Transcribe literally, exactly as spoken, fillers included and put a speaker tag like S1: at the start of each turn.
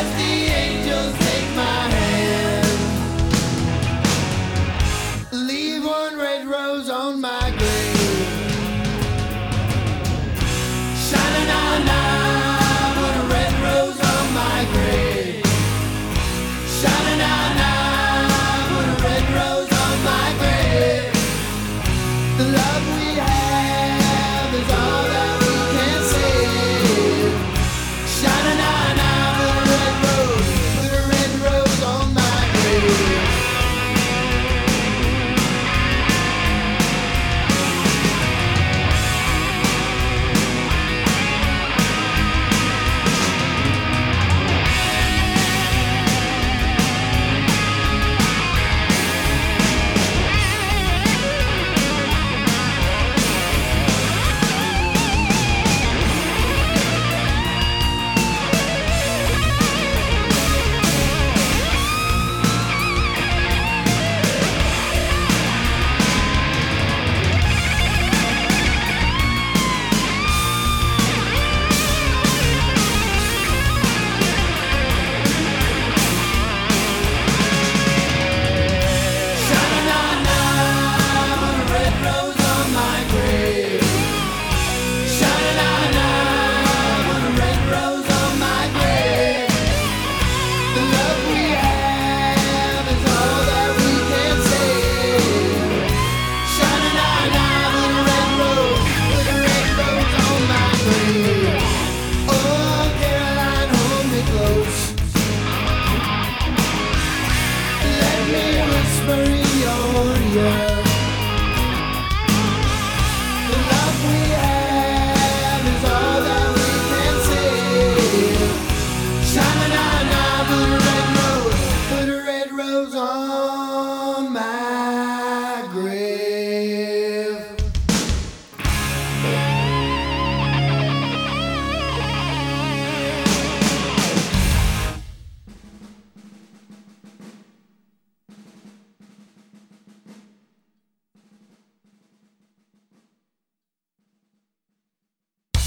S1: as the angels take my hand. Leave one red rose on my grave. Sha-na-na-na, put a red rose on my grave. Sha-na-na-na, put a red rose on my grave. The love we have is all that we can save. Sha-na-na-na, put a red rose, put a red rose on my grave. Let me whisper in your ear.